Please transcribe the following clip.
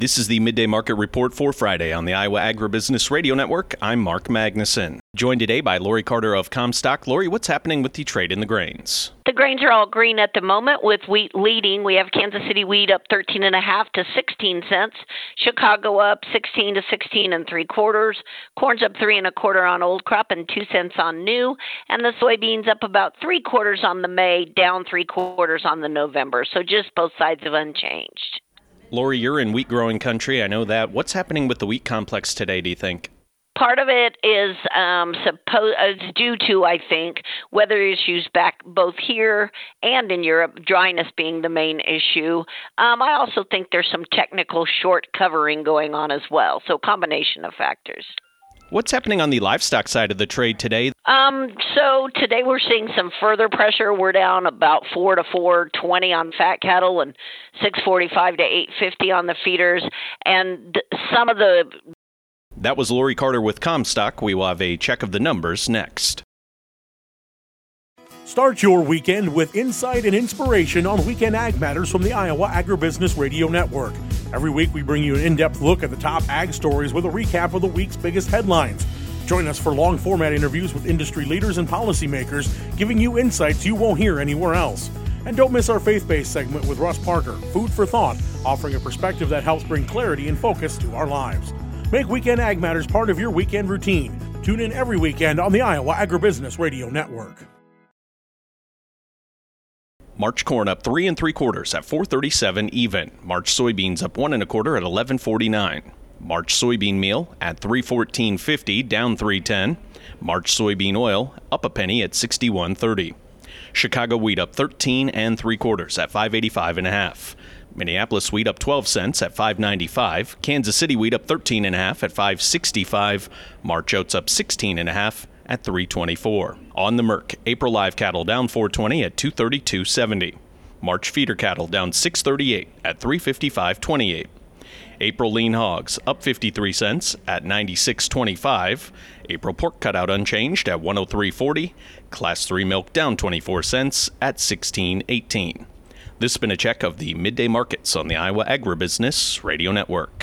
This is the Midday Market Report for Friday on the Iowa Agribusiness Radio Network. I'm Mark Magnuson. Joined today by Lori Carter of Comstock. Lori, what's happening with the trade in the grains? The grains are all green at the moment, with wheat leading. We have Kansas City wheat up 13.5 to 16 cents. Chicago up 16 to 16 3/4. Corn's up 3 1/4 on old crop and 2 cents on new. And the soybeans up about 3/4 on the May, down 3/4 on the November. So just both sides of unchanged. Lori, you're in wheat growing country. I know that. What's happening with the wheat complex today, do you think? Part of it is due to, I think, weather issues back both here and in Europe, dryness being the main issue. I also think there's some technical short covering going on as well, so combination of factors. What's happening on the livestock side of the trade today? So today we're seeing some further pressure. We're down about 4 to 4.20 on fat cattle and 6.45 to 8.50 on the feeders, and some of the. That was Lori Carter with Comstock. We will have a check of the numbers next. Start your weekend with insight and inspiration on Weekend Ag Matters from the Iowa Agribusiness Radio Network. Every week we bring you an in-depth look at the top ag stories with a recap of the week's biggest headlines. Join us for long-format interviews with industry leaders and policymakers, giving you insights you won't hear anywhere else. And don't miss our faith-based segment with Russ Parker, Food for Thought, offering a perspective that helps bring clarity and focus to our lives. Make Weekend Ag Matters part of your weekend routine. Tune in every weekend on the Iowa Agribusiness Radio Network. March corn up 3 3/4 at 4.37 even. March soybeans up 1 1/4 at 11.49. March soybean meal at 3.1450, down 3.10. March soybean oil up a penny at 61.30. Chicago wheat up 13 3/4 at 5.85.5. Minneapolis wheat up 12 cents at 5.95. Kansas City wheat up 13.5 at 5.65. March oats up 16.5 at 3.24. On the Merc, April live cattle down 4.20 at 232.70. March feeder cattle down 6.38 at 355.28. April lean hogs up 53 cents at 96.25. April pork cutout unchanged at 103.40. Class 3 milk down 24 cents at 16.18. This has been a check of the midday markets on the Iowa Agribusiness Radio Network.